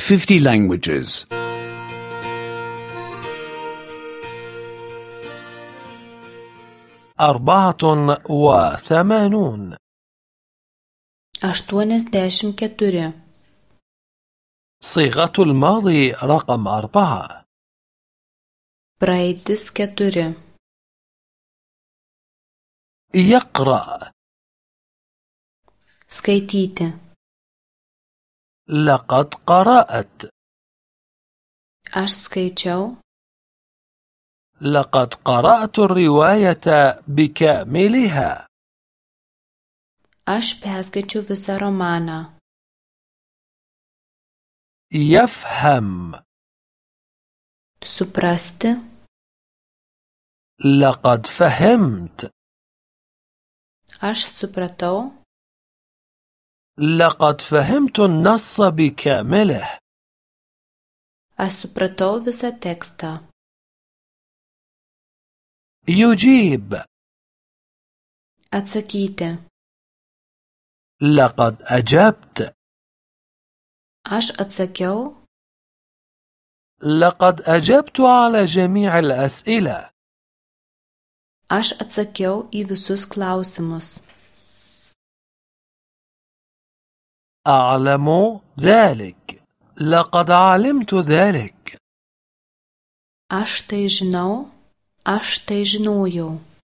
50 languages. 84 84 صيغة الماضي رقم 4 praeitis 4 يقرأ skaityti لقد قرأت aš skaičiau لقد قرأت الرواية بكاملها aš perskaičiau visą romaną يفهم suprasti لقد فهمت aš supratau لقد فهمت النص بكامله aš supratau visą tekstą يجيب atsakyti لقد أجبت aš atsakiau لقد أجبت على جميع الأسئلة aš atsakiau į visus klausimus أعلم ذلك لقد علمت ذلك aš tai žinau aš tai žinojau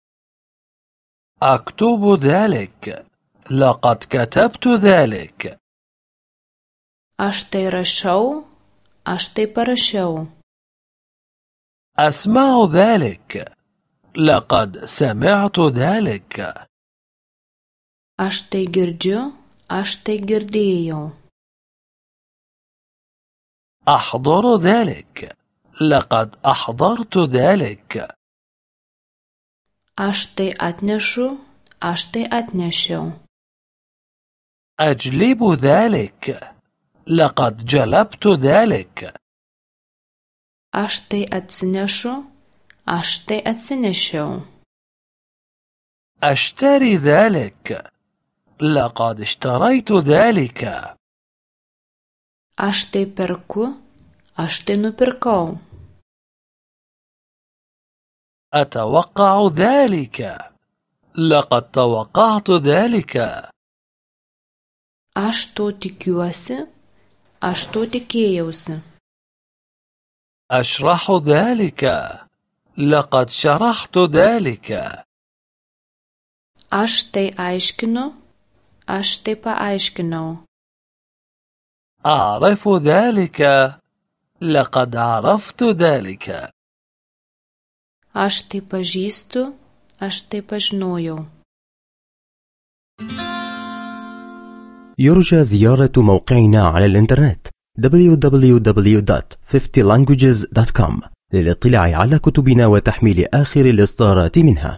أكتب ذلك لقد كتبت ذلك aš tai rašau aš tai parašiau أسمع ذلك لقد سمعت ذلك aš tai girdžiu aš tai girdėjau أحضر ذلك لقد أحضرت ذلك aš tai atnešu aš tai atnešiau أجلب ذلك لقد جلبت ذلك aš tai atsinešu aš tai atsinešiau أشتري ذلك لقد اشتريت ذلك aš tai perku aš tai nupirkau أتوقع ذلك لقد توقعت ذلك aš to tikiuosi aš to tikėjausi أشرح ذلك لقد شرحت ذلك aš tai aiškinu aš tai paaiškinau أعرف ذلك لقد عرفت ذلك aš tai pažįstu aš tai pažinojau يرجى زيارة موقعنا على الإنترنت www.50languages.com للاطلاع على كتبنا وتحميل آخر الإصدارات منها.